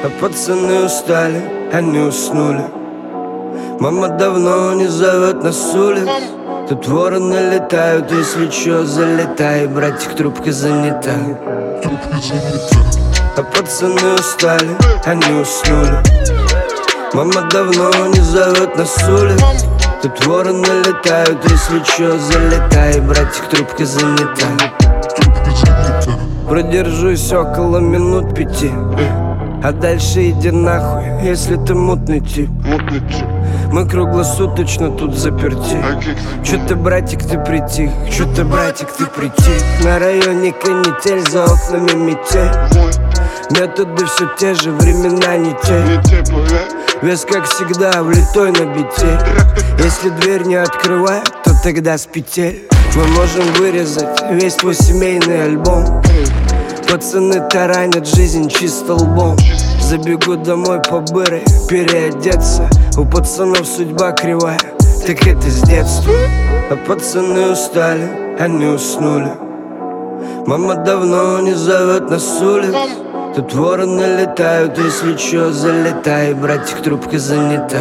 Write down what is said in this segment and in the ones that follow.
А пацаны устали, они уснули. Мама давно не зовет нас с улиц. Тут вороны летают, если чё, залетай. Братик, трубка занята. А пацаны устали, они уснули. Мама давно не зовет нас с улиц. Тут вороны летают, если чё, залетай. Братик, трубка занята. Продержусь около минут 5, а дальше иди нахуй, если ты мутный тип. Мы круглосуточно тут заперти. Чё ты, братик, ты притих? Чё ты, братик, ты притих? На районе канитель, за окнами метель. Методы все те же, времена не те. Вес, как всегда, влитой на бите. Если дверь не открывает, то тогда с петель мы можем вырезать весь твой семейный альбом. Пацаны таранят жизнь чисто лбом. Забегу домой по быры, переодеться. У пацанов судьба кривая, так это с детства. А пацаны устали, они уснули. Мама давно не зовет нас с улиц. Тут вороны летают, если чё, залетай. Братик, трубка занята.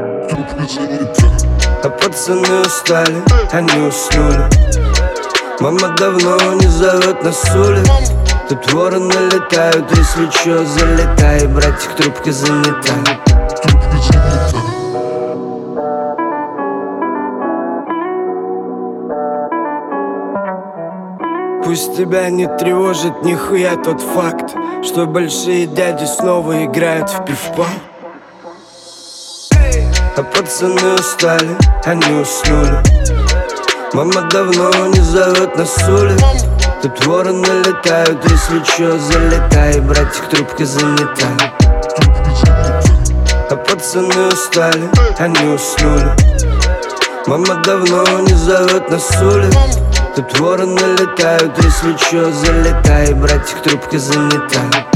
А пацаны устали, они уснули. Мама давно не зовет нас с улиц. Тут вороны летают, если чё, залетай. Братик, трубка занята. Пусть тебя не тревожит нихуя тот факт, что большие дяди снова играют в пивпа. А пацаны устали, они уснули. Мама давно не зовет нас с улиц. Тут вороны летают, если чё, залетай. Братик, трубка занята. А пацаны устали, они уснули. Мама давно не зовет нас с улиц. Тут вороны летают, если чё, залетай. Братик, трубка занята.